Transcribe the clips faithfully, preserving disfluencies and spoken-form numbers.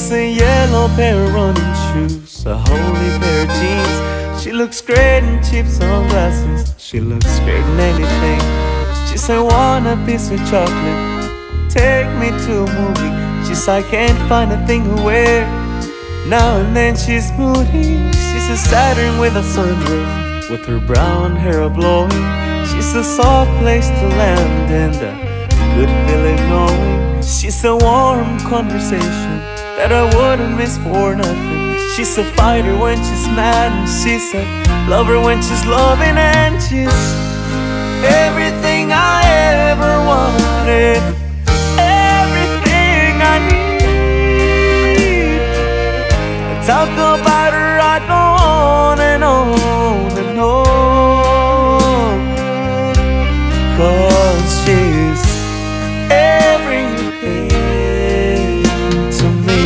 She's a yellow pair of running shoes, a holy pair of jeans. She looks great in cheap sunglasses, she looks great in anything. She said, I want a piece of chocolate, take me to a movie. She said, I can't find a thing to wear. Now and then she's moody. She's a Saturn with a sunroof, with her brown hair a-blowing. She's a soft place to land and a good feeling knowing. She's a warm conversation that I wouldn't miss for nothing. She's a fighter when she's mad, and she's a lover when she's loving. And she's everything I ever wanted, everything I need. I talk about her, I go on and on and on, 'cause she's everything to me.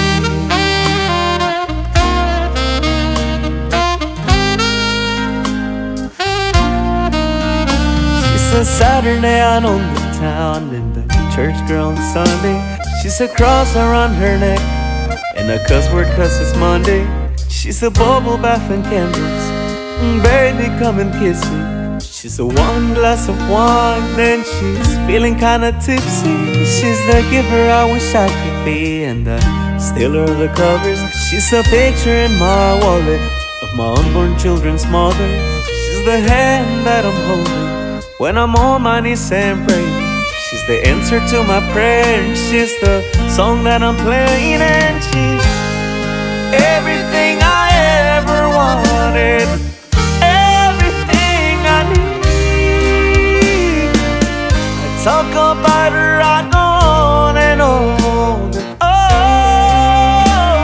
She's a Saturday out on the town and the church girl on Sunday. She's a cross around her neck and a cuss word 'cause it's Monday. She's a bubble bath and candles, baby come and kiss me. She's a one glass of wine and she's feeling kinda tipsy. She's the giver I wish I could be and the stealer of the covers. She's a picture in my wallet of my unborn children's mother. She's the hand that I'm holding when I'm on my knees and praying. She's the answer to my prayers. She's the song that I'm playing. And she's everything I ever wanted, everything I need. I talk about her, I go on and on and on,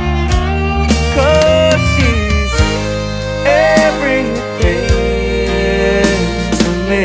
'cause she's everything to me.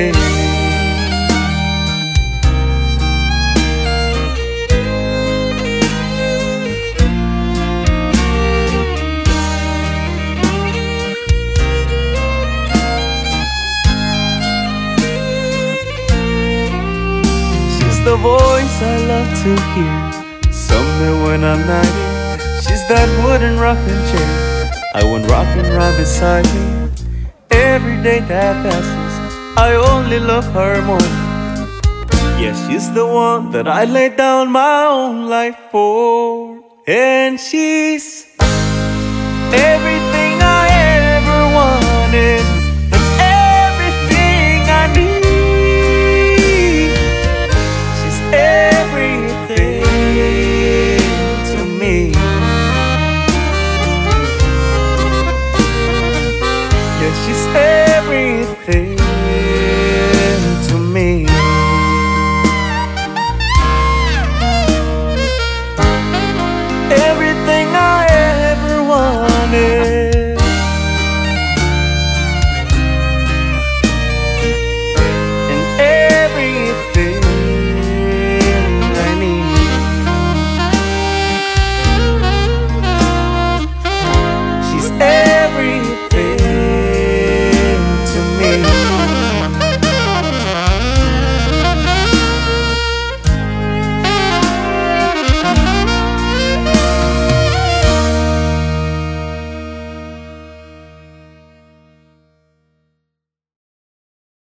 The voice I love to hear someday when I'm ninety. She's that wooden rocking chair I won't rock and ride beside me. Every day that passes I only love her more. Yes, she's the one that I laid down my own life for. And she's everything